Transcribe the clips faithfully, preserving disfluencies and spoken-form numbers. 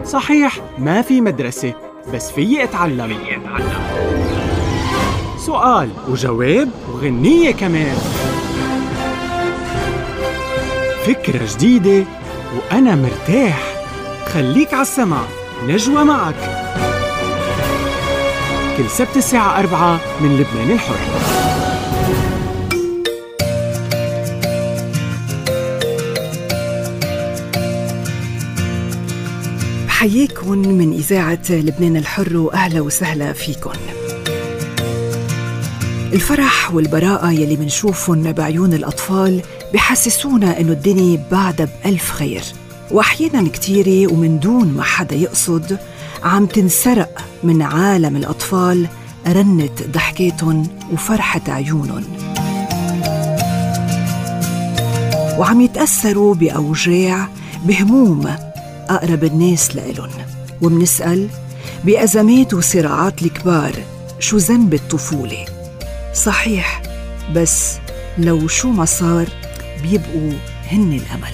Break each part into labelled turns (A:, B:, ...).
A: صحيح ما في مدرسة، بس فيي أتعلم. سؤال وجواب وغنية كمان. فكرة جديدة وأنا مرتاح. خليك عالسمع، نجوى معك كل سبت الساعة أربعة من لبنان الحر.
B: بحييكم من إذاعة لبنان الحر وأهلا وسهلا فيكم. الفرح والبراءة يلي منشوفهم بعيون الأطفال بحسسونا إنه الدنيا بعد بألف خير، وأحياناً كتيرة ومن دون ما حدا يقصد عم تنسرق من عالم الأطفال رنة ضحكاتهم وفرحة عيونهم، وعم يتأثروا بأوجاع بهموم أقرب الناس لإلن. ومنسأل بأزمات وصراعات الكبار شو ذنب الطفولة؟ صحيح، بس لو شو ما صار بيبقوا هن الأمل.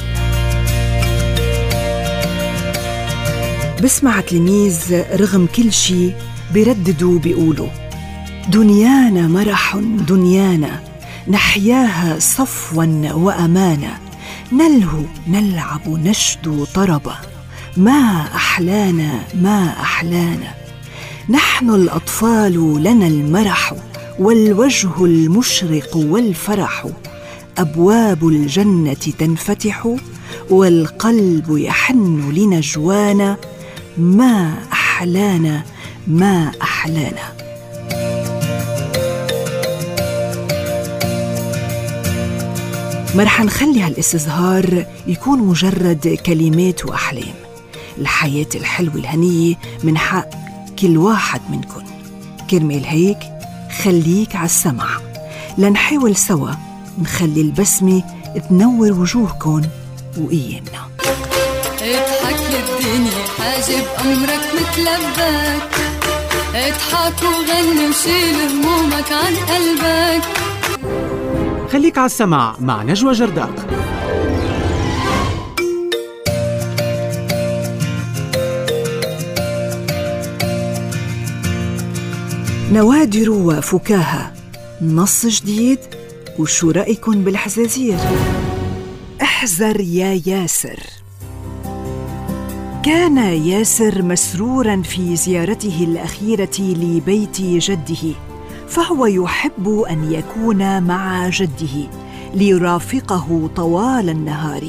B: بسمع تلميذ رغم كل شي بيرددوا بيقولوا: دنيانا مرح دنيانا نحياها صفوا وأمانا، نلهو نلعب نشدو طربا، ما أحلانا ما أحلانا، نحن الأطفال لنا المرح والوجه المشرق والفرح، أبواب الجنة تنفتح والقلب يحن لنجوانا، ما أحلانا ما أحلانا. ما رح نخلي هالاستظهار يكون مجرد كلمات وأحلام. الحياة الحلوة الهنية من حق كل واحد منكن. كرمال هيك خليك عالسمع لنحاول سوا نخلي البسمة تنور وجوهكن وإيامنا.
C: اضحك للدنيا حاجب أمرك متلبك، اضحك وغني وشيل همومك عن قلبك.
A: خليك عالسمع مع نجوى جرداق.
B: نوادر وفكاهة، نص جديد، وشو رأيكن بالحزازير؟ احذر يا ياسر. كان ياسر مسروراً في زيارته الأخيرة لبيت جده، فهو يحب أن يكون مع جده ليرافقه طوال النهار،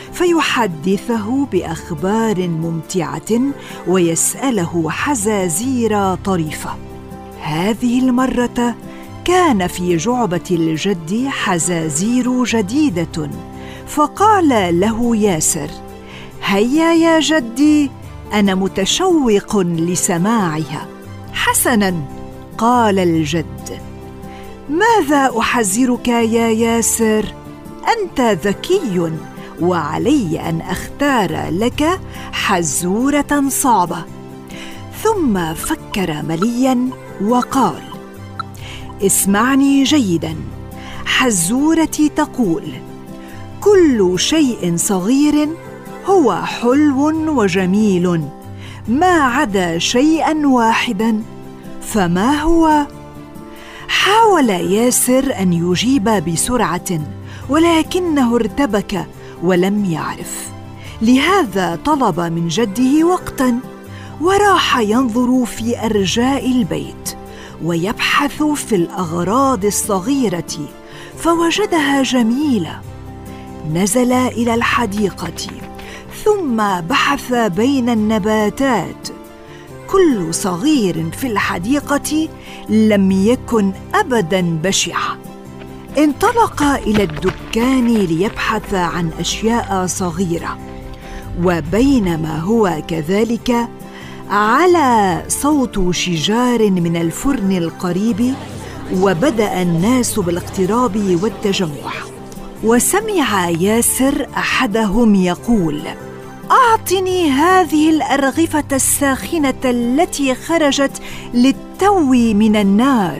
B: فيحدثه بأخبار ممتعة ويسأله حزازير طريفة. هذه المرة كان في جعبة الجد حزازير جديدة، فقال له ياسر: هيا يا جدي، أنا متشوق لسماعها. حسناً، قال الجد، ماذا أحذرك يا ياسر؟ أنت ذكي، وعلي أن أختار لك حزورة صعبة. ثم فكر ملياً وقال: اسمعني جيداً، حزورتي تقول: كل شيء صغير هو حلو وجميل ما عدا شيئاً واحداً، فما هو؟ حاول ياسر أن يجيب بسرعة، ولكنه ارتبك ولم يعرف، لهذا طلب من جده وقتاً، وراح ينظر في أرجاء البيت ويبحث في الأغراض الصغيرة، فوجدها جميلة. نزل إلى الحديقة ثم بحث بين النباتات. كل صغير في الحديقة لم يكن أبداً بشعة. انطلق إلى الدكان ليبحث عن أشياء صغيرة، وبينما هو كذلك على صوت شجار من الفرن القريب، وبدأ الناس بالاقتراب والتجمع. وسمع ياسر أحدهم يقول: أعطني هذه الأرغفة الساخنة التي خرجت للتو من النار.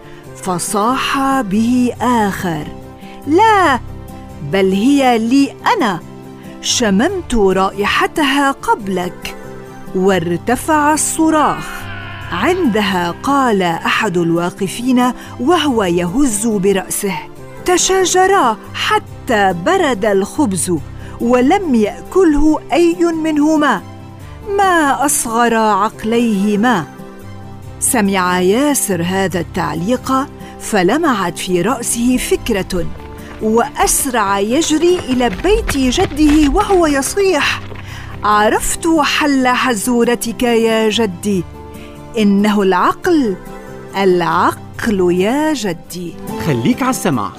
B: فصاح به آخر: لا، بل هي لي أنا، شممت رائحتها قبلك. وارتفع الصراخ. عندها قال أحد الواقفين وهو يهز برأسه: تشاجرا حتى برد الخبز ولم يأكله أي منهما، ما أصغر عقليهما. سمع ياسر هذا التعليق فلمعت في رأسه فكرة، وأسرع يجري إلى بيت جده وهو يصيح: عرفت حل حزورتك يا جدي، إنه العقل، العقل يا جدي.
A: خليك على السمع.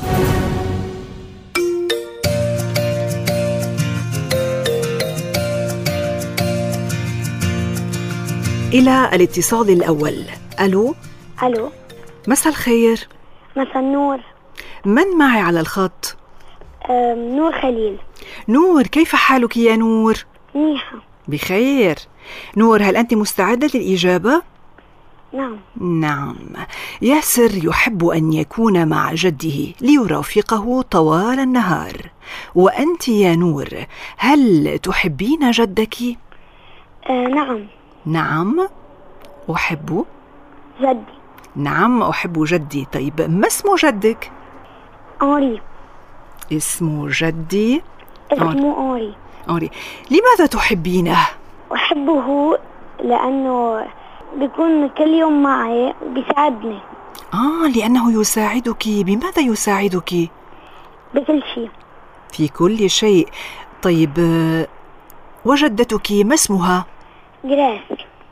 B: إلى الاتصال الأول. ألو.
D: ألو.
B: مساء الخير.
D: مساء النور.
B: من معي على الخط؟
D: نور خليل.
B: نور، كيف حالك يا نور؟
D: منيحة.
B: بخير. نور، هل أنت مستعدة للإجابة؟
D: نعم.
B: نعم. ياسر يحب أن يكون مع جده ليرافقه طوال النهار، وأنت يا نور هل تحبين جدك؟
D: آه نعم.
B: نعم، أحب
D: جدي.
B: نعم، أحب جدي. طيب، ما اسم جدك؟
D: أوري.
B: اسم جدي
D: اسمه أوري.
B: أوري. لماذا تحبينه؟
D: أحبه لأنه بيكون كل يوم معي وبيساعدني.
B: آه لأنه يساعدك. بماذا يساعدك؟
D: بكل شيء.
B: في كل شيء. طيب، وجدتك ما اسمها؟
D: جريس.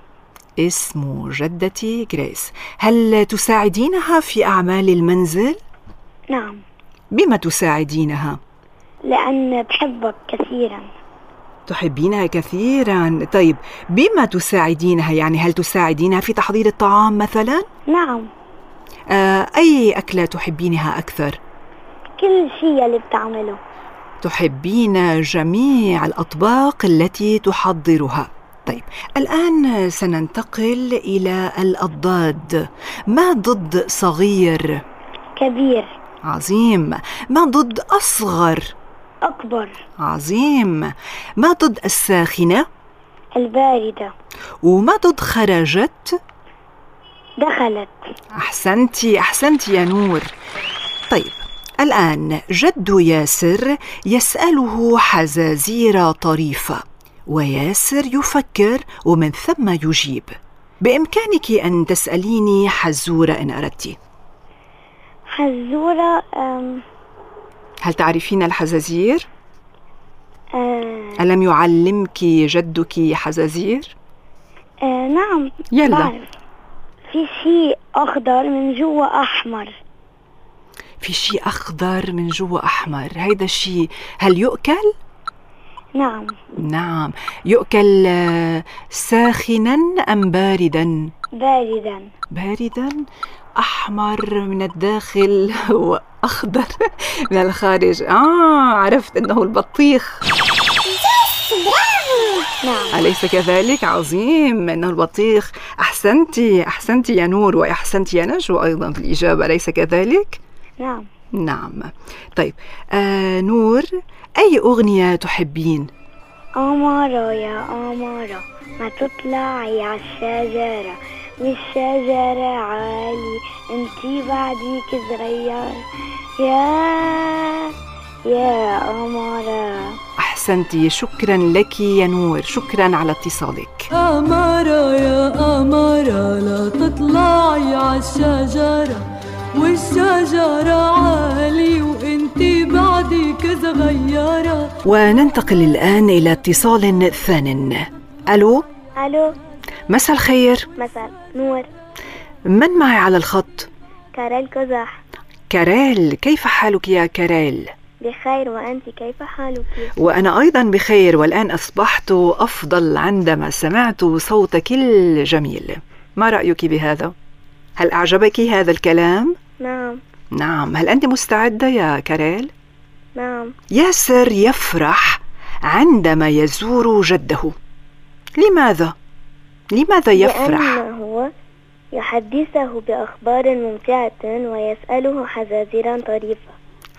B: اسم جدتي جريس. هل تساعدينها في أعمال المنزل؟
D: نعم.
B: بما تساعدينها؟
D: لأن بحبك كثيرا.
B: تحبينها كثيرا. طيب، بما تساعدينها؟ يعني هل تساعدينها في تحضير الطعام مثلا؟
D: نعم.
B: آه، أي أكلة تحبينها أكثر؟
D: كل شيء اللي بتعمله.
B: تحبين جميع الأطباق التي تحضرها. طيب، الآن سننتقل إلى الأضداد. ما ضد صغير؟
D: كبير.
B: عظيم. ما ضد أصغر؟
D: أكبر.
B: عظيم. ما ضد الساخنة؟
D: الباردة.
B: وما ضد خرجت؟
D: دخلت.
B: أحسنتي أحسنتي يا نور. طيب، الآن جد ياسر يسأله حزازير طريفة، وياسر يفكر ومن ثم يجيب. بإمكانك أن تسأليني حزورة إن أردت.
D: حزورة. أم...
B: هل تعرفين الحزازير؟
D: أه...
B: ألم يعلمك جدك حزازير؟
D: أه نعم.
B: يلا.
D: بعرف. في شيء أخضر من جوا أحمر.
B: في شيء أخضر من جوا أحمر. هيدا الشيء هل يؤكل؟
D: نعم.
B: نعم. يؤكل ساخنا أم باردا؟
D: باردا.
B: باردا. أحمر من الداخل وأخضر من الخارج. آه عرفت أنه البطيخ.
D: نعم.
B: أليس كذلك؟ عظيم، أنه البطيخ. أحسنتي أحسنتي يا نور، وأحسنتي يا نجوى أيضا في الإجابة، أليس كذلك؟
D: نعم.
B: نعم. طيب، آه نور، أي أغنية تحبين؟
D: أمارة يا أمارة ما تطلعي عالشجرة، والشجرة عالي انتي بعديك صغير، يا يا أمارة.
B: أحسنتي، شكرا لك يا نور، شكرا على اتصالك.
C: أمارة يا أمارة لا تطلعي عالشجرة، والشجرة عالي وانتي بعدك صغيرة.
B: وننتقل الآن إلى اتصال ثان. ألو.
D: ألو.
B: مساء الخير.
D: مساء نور.
B: من معي على الخط؟
D: كاريل قزح.
B: كاريل، كيف حالك يا كاريل؟
D: بخير، وأنت كيف حالك؟
B: وأنا أيضا بخير، والآن أصبحت أفضل عندما سمعت صوتك الجميل. ما رأيك بهذا؟ هل أعجبك هذا الكلام؟
D: نعم.
B: نعم. هل أنت مستعدة يا كاريل؟
D: نعم.
B: ياسر يفرح عندما يزور جده. لماذا؟ لماذا يفرح؟
D: لأنه يحدثه بأخبار ممتعة ويسأله حزازيرا طريفة.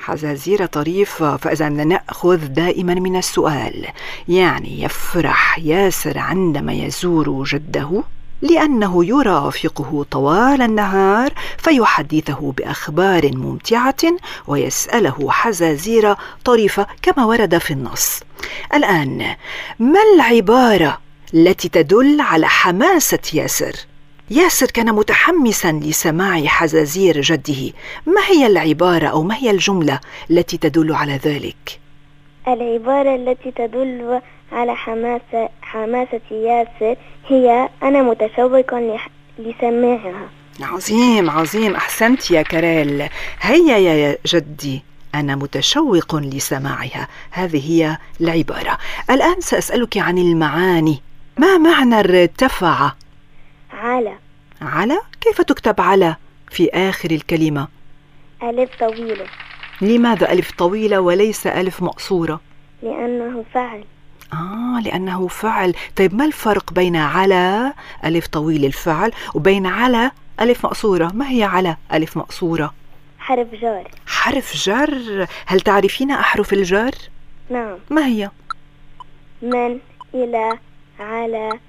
B: حزازير طريفة. فإذا نأخذ دائما من السؤال، يعني يفرح ياسر عندما يزور جده لأنه يرافقه طوال النهار فيحدثه بأخبار ممتعة ويسأله حزازير طريفة كما ورد في النص. الآن ما العبارة التي تدل على حماسة ياسر؟ ياسر كان متحمسا لسماع حزازير جده. ما هي العبارة أو ما هي الجملة التي تدل على ذلك؟
D: العبارة التي تدل على حماسة حماسة ياسر هي أنا متشوق لح- لسماعها.
B: عظيم عظيم، أحسنت يا كاريل. هيا يا جدي أنا متشوق لسماعها، هذه هي العبارة. الآن سأسألك عن المعاني. ما معنى ارتفع؟
D: على.
B: على؟ كيف تكتب على في آخر الكلمة؟
D: ألف طويلة.
B: لماذا ألف طويلة وليس ألف مقصورة؟
D: لأنه فعل.
B: آه لأنه فعل. طيب ما الفرق بين على ألف طويل الفعل وبين على ألف مقصورة؟ ما هي على ألف مقصورة؟
D: حرف جر.
B: حرف جر. هل تعرفين أحرف الجر؟
D: نعم.
B: ما هي؟
D: من، إلى، على،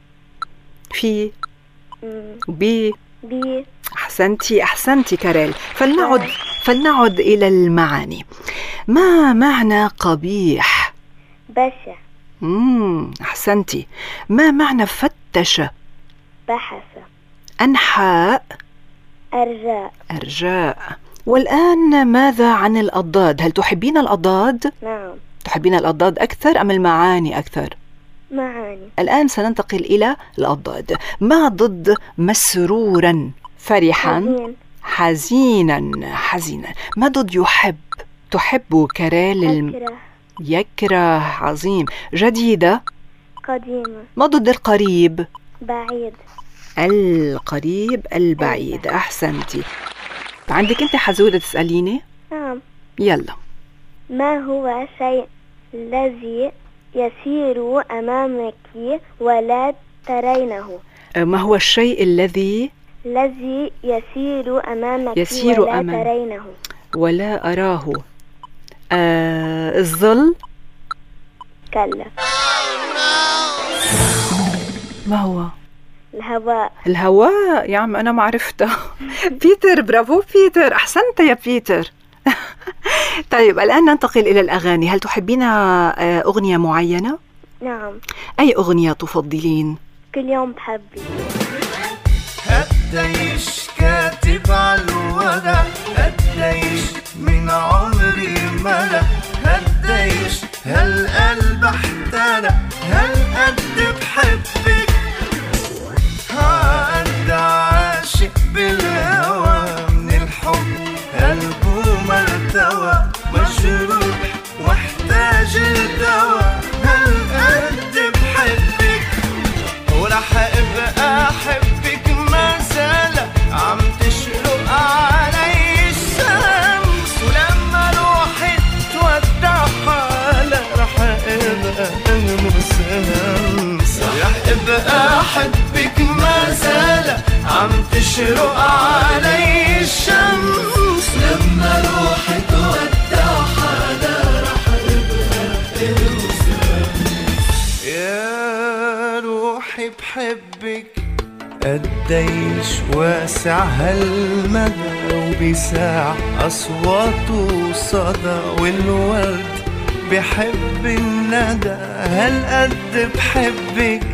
B: في،
D: م،
B: بي.
D: بي.
B: أحسنتي أحسنتي كاريل. فلنعد فلنعد إلى المعاني. ما معنى قبيح؟
D: بشع.
B: مم. أحسنتي. ما معنى فتش؟
D: بحث.
B: أنحاء.
D: أرجاء.
B: أرجاء. والآن ماذا عن الأضداد؟ هل تحبين الأضداد؟
D: نعم.
B: تحبين الأضداد أكثر أم المعاني أكثر؟
D: معاني.
B: الآن سننتقل إلى الأضداد. ما ضد مسرورا؟ فرحا.
D: حزين.
B: حزينا. حزينا. ما ضد يحب؟ تحب كاريل الم...
D: أكره.
B: يكره. عظيم. جديدة.
D: قديمة.
B: ما ضد القريب؟
D: بعيد.
B: القريب البعيد. أحسنتي. عندك أنت حزودة تسأليني؟
D: نعم.
B: يلا.
D: ما هو الشيء الذي يسير أمامك ولا ترينه؟
B: ما هو الشيء الذي
D: الذي يسير أمامك
B: يسير
D: ولا
B: أمام.
D: ترينه؟
B: ولا أراه. آه الظل.
D: كلا.
B: ما هو؟
D: الهواء.
B: الهواء. يا عم أنا ما عرفتها. بيتر، برافو بيتر، أحسنت يا بيتر. طيب الآن ننتقل إلى الأغاني. هل تحبين أغنية معينة؟
D: نعم.
B: أي أغنية تفضلين؟
D: كل يوم بحبك.
E: قديش كاتب عالورق، قديش من عمري ملأ، قديش هالقلب احترق، هالقد بحبك، هالقد عاشق بالهوى، من الحب قلبه مرتوى، مجروح واحتاج الدوا، هالقد بحبك، ورح ابقى احبك ما زال، عم تشرق علي الشمس، ولما روحي تودع حالة رح ابقى المسامس، رح ابقى احبك ما زال، عم تشرق علي الشمس، لما روحي تودع حالة رح ابقى المسامس. يا روحي بحبك، قديش واسع هالمدى، وبساع أصواته صدى، والورد بحب الندى، هالقد بحبك،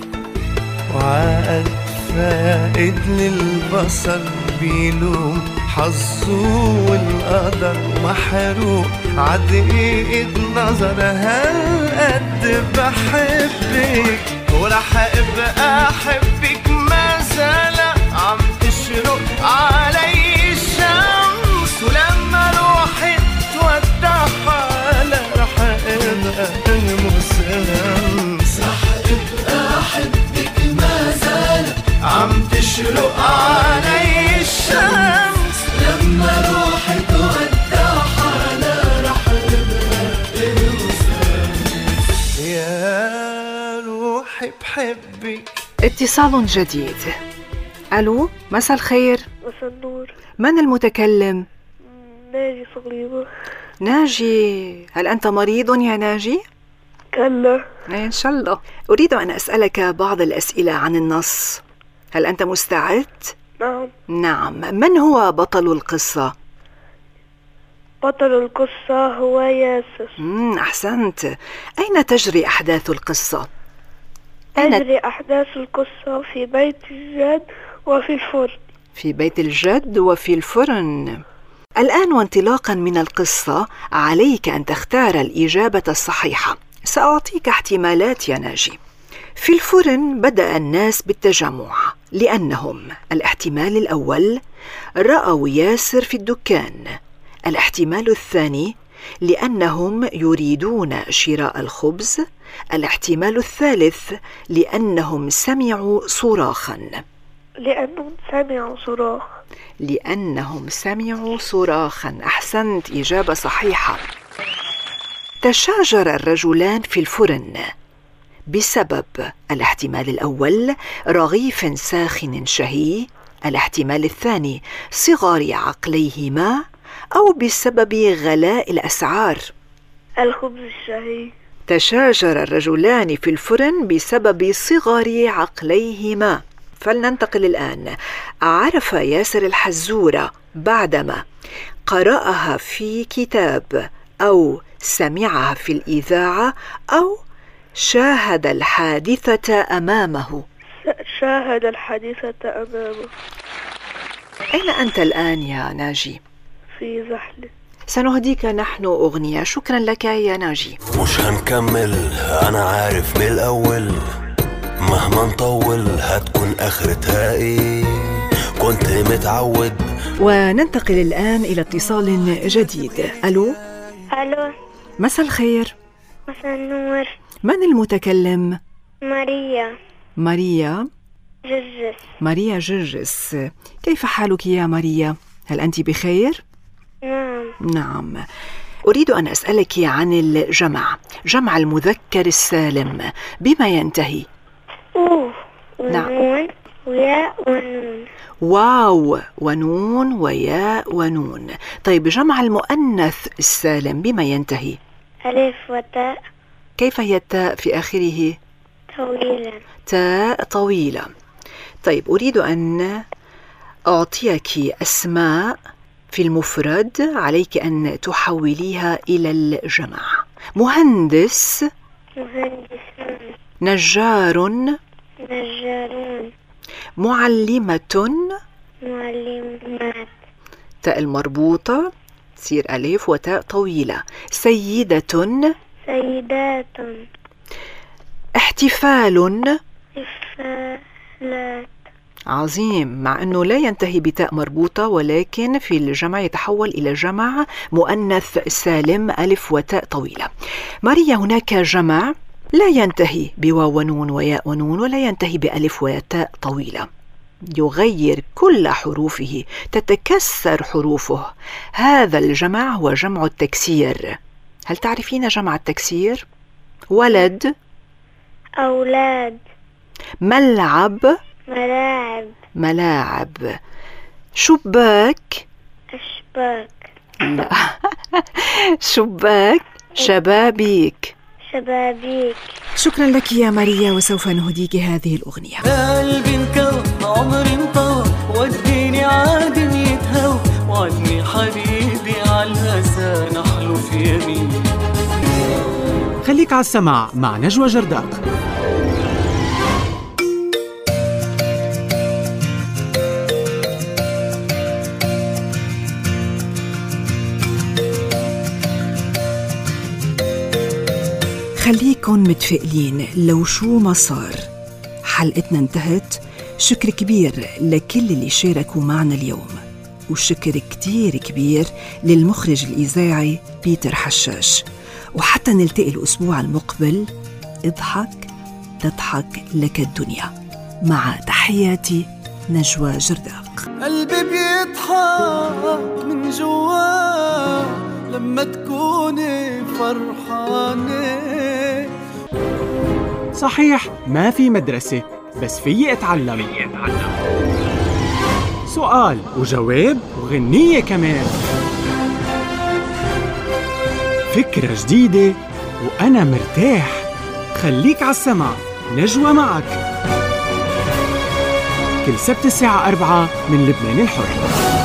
E: وعقد فائد للبصر، بيلوم حظه والقدر، محروق عدقيقة نظر، هالقد بحبك، ورح ابقى احبك ما زال، عم تشرق علي الشمس، ولما روحي تودع حالة رح ابقى المسامس، رح ابقى احبك ما زال، عم تشرق علي الشمس، لما روحي تودع حالة رح ابقى المسامس. يا روحي بحبك.
B: اتصال جديد. ألو، مساء الخير.
D: مساء النور.
B: من المتكلم؟
D: ناجي صغيرة.
B: ناجي، هل أنت مريض يا ناجي؟
D: كلا.
B: إن شاء الله. أريد أن أسألك بعض الأسئلة عن النص، هل أنت مستعد؟
D: نعم.
B: نعم. من هو بطل القصة؟
D: بطل القصة هو ياسر.
B: مم أحسنت. أين تجري أحداث القصة؟
D: تجري أحداث القصة في بيت الجد وفي الفرن.
B: في بيت الجد وفي الفرن. الآن وانطلاقا من القصة عليك أن تختار الإجابة الصحيحة. سأعطيك احتمالات يا ناجي. في الفرن بدأ الناس بالتجمع لأنهم: الاحتمال الأول رأوا ياسر في الدكان. الاحتمال الثاني لأنهم يريدون شراء الخبز. الاحتمال الثالث لأنهم سمعوا صراخا.
D: لأنهم سمعوا صراخ.
B: لأنهم سمعوا صراخا. أحسنت، إجابة صحيحة. تشاجر الرجلان في الفرن بسبب: الاحتمال الأول رغيف ساخن شهي. الاحتمال الثاني صغار عقليهما، أو بسبب غلاء الأسعار.
D: الخبز الشهي.
B: تشاجر الرجلان في الفرن بسبب صغر عقليهما. فلننتقل الآن. عرف ياسر الحزورة بعدما قرأها في كتاب، أو سمعها في الإذاعة، أو شاهد الحادثة أمامه.
D: شاهد الحادثة أمامه.
B: أين أنت الآن يا ناجي؟
E: في زحلة.
B: سنهديك نحن أغنية. شكرا لك يا ناجي.
F: مش هنكمل، أنا عارف من الأول مهما نطول هتكون آخرتها إيه، كنت متعود.
B: وننتقل الآن إلى اتصال جديد. ألو.
D: ألو.
B: مساء الخير.
D: مساء النور.
B: من المتكلم؟
D: ماريا.
B: ماريا
D: جرجس.
B: ماريا جرجس. كيف حالك يا ماريا؟ هل أنت بخير؟
D: نعم.
B: نعم. أريد أن أسألك عن الجمع. جمع المذكر السالم بما ينتهي؟
D: أوه.
B: نعم.
D: ونون وياء ونون.
B: واو ونون وياء ونون. طيب جمع المؤنث السالم بما ينتهي؟
D: ألف وتاء.
B: كيف هي التاء في آخره؟
D: طويلة.
B: تاء طويلة. طيب أريد أن أعطيك أسماء في المفرد، عليك أن تحوليها إلى الجمع. مهندس.
D: مهندسون.
B: نجار.
D: نجارون.
B: معلمة.
D: معلمات.
B: تاء المربوطة تصير ألف وتاء طويلة. سيدة.
D: سيدات.
B: احتفال.
D: احتفالات.
B: عظيم، مع أنه لا ينتهي بتاء مربوطة، ولكن في الجمع يتحول إلى جمع مؤنث سالم ألف وتاء طويلة. ماريا، هناك جمع لا ينتهي بواو ونون وياء ونون، ولا ينتهي بألف وتاء طويلة، يغير كل حروفه، تتكسر حروفه. هذا الجمع هو جمع التكسير. هل تعرفين جمع التكسير؟ ولد.
D: أولاد.
B: ملعب.
D: ملاعب.
B: ملاعب. شباك.
D: أشباك.
B: لا. شباك. شبابيك.
D: شبابيك.
B: شكرا لك يا ماريا، وسوف نهديك هذه الأغنية.
E: قلبي انكوى عمري انطوى وديني عادم يتهوى وعني حبيبي عالهسى نحلف يمين.
A: خليك على السماع مع نجوى جرداق.
B: خليكن متفائلين لو شو ما صار. حلقتنا انتهت. شكر كبير لكل اللي شاركوا معنا اليوم، وشكر كتير كبير للمخرج الإذاعي بيتر حشاش. وحتى نلتقي الأسبوع المقبل، اضحك تضحك لك الدنيا. مع تحياتي نجوى جرداق.
E: قلبي بيضحك من جوا لما تكوني فرحانة.
A: صحيح ما في مدرسة، بس فيي أتعلم. سؤال وجواب وغنية كمان. فكرة جديدة وأنا مرتاح. خليك عالسمع، نجوى معك كل سبت الساعة أربعة من لبنان الحر.